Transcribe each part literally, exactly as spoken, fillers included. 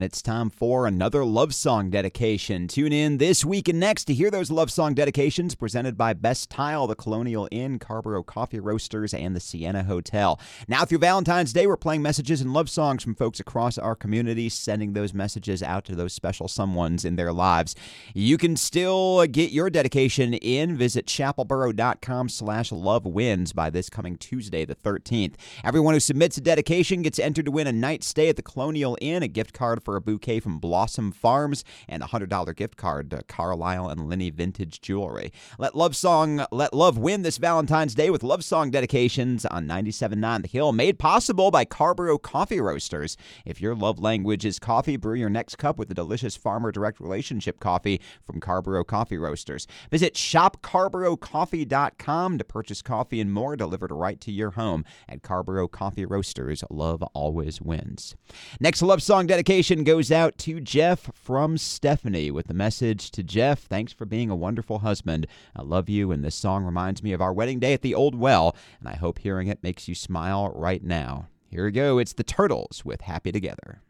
It's time for another love song dedication. Tune in this week and next to hear those love song dedications presented by Best Tile, the Colonial Inn, Carrboro Coffee Roasters, and the Sienna Hotel. Now through Valentine's Day, we're playing messages and love songs from folks across our community, sending those messages out to those special someones in their lives. You can still get your dedication in. Visit chapelboro.com slash love wins by this coming Tuesday, the thirteenth. Everyone who submits a dedication gets entered to win a night stay at the Colonial Inn, a gift card for a bouquet from Blossom Farms, and a one hundred dollars gift card to Carlisle and Linney Vintage Jewelry. Let love song, let love win this Valentine's Day with love song dedications on ninety-seven point nine The Hill, made possible by Carrboro Coffee Roasters. If your love language is coffee, brew your next cup with the delicious Farmer Direct Relationship coffee from Carrboro Coffee Roasters. Visit shop carrboro coffee dot com to purchase coffee and more delivered right to your home. At Carrboro Coffee Roasters, love always wins. Next love song dedication goes out to Jeff from Stephanie with the message to Jeff, thanks for being a wonderful husband. I love you, and this song reminds me of our wedding day at the Old Well, and I hope hearing it makes you smile right now. Here we go. It's the Turtles with Happy Together.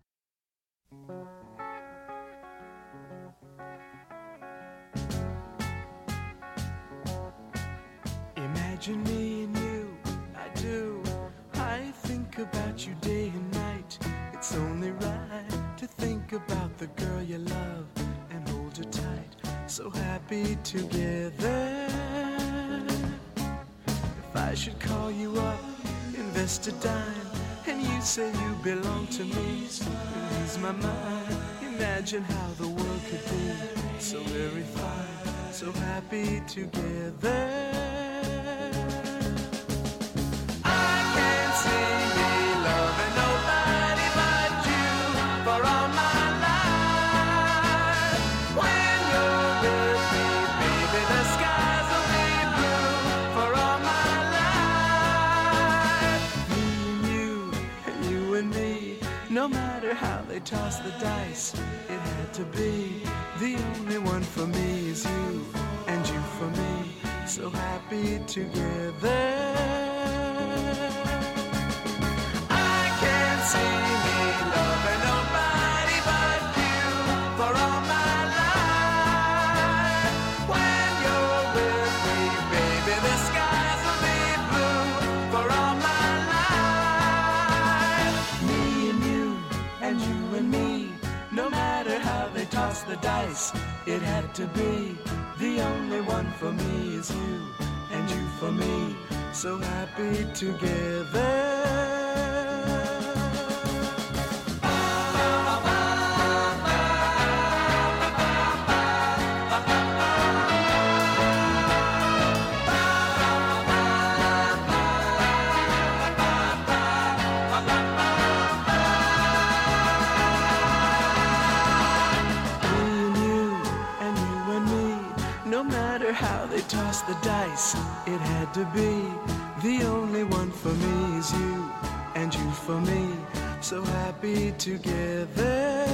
Imagine me and you, I do. I think about you day and night. It's only right to think about the girl you love and hold her tight. So happy together. If I should call you up, invest a dime, and you say you belong to me, ease my mind. Imagine how the world could be so very fine, so happy together. No matter how they toss the dice, it had to be. The only one for me is you, and you for me, so happy together. I can't see me loving nobody but you for all my life. When you're with me, baby, the skies will be blue for all my life. Me and you, and you and me, no matter how they toss the dice, it had to be. The only one for me is you, and you for me, so happy together. How they toss the dice, it had to be. The only one for me is you, and you for me, so happy together,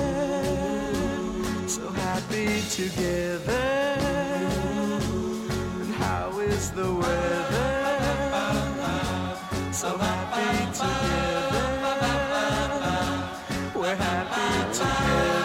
so happy together. And how is the weather? So happy together, we're happy together.